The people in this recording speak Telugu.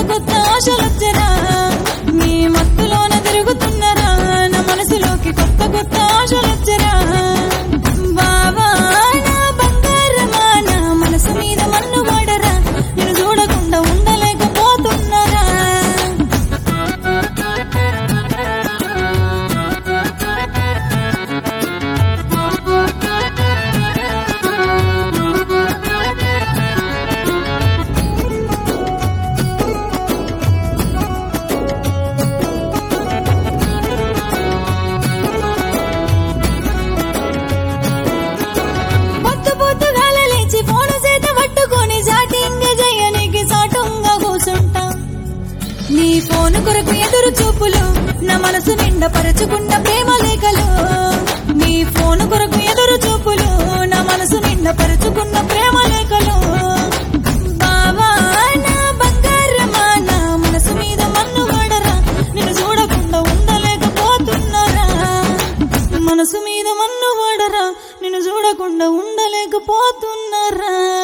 కొత్త ఆశలొచ్చరా నీ మత్తులోన తిరుగుతున్నారా నా మనసులోకి కొత్త కొత్త ఆశలొచ్చరా బావా నా బంగారమా నా మనసు మీద మన్ను పడరా నేను చూడకుండా ఉండలేకపోతున్నారా పొద్దు పొద్దుగాల లేచి ఫోను చేత పట్టుకొని చాటింగ్ చేయనికి సాటుంగా కూసుంటా నీ ఫోను కొరకు ఎదురు చూపులు నా మనసు నిండా పరచుకున్న ప్రేమ లేఖలు నీ ఫోను కొరకు ఎదురు చూపులు నా మనసు నిండా పరచుకున్న ప్రేమ లేఖలు బావా నా బంగారమా నా మనసు మీద మన్ను పడరా నిన్ను చూడకుండా ఉండలేకపోతున్నారా మనసు మీద మన్ను పడరా నిన్ను చూడకుండా ఉండలేకపోతున్నారా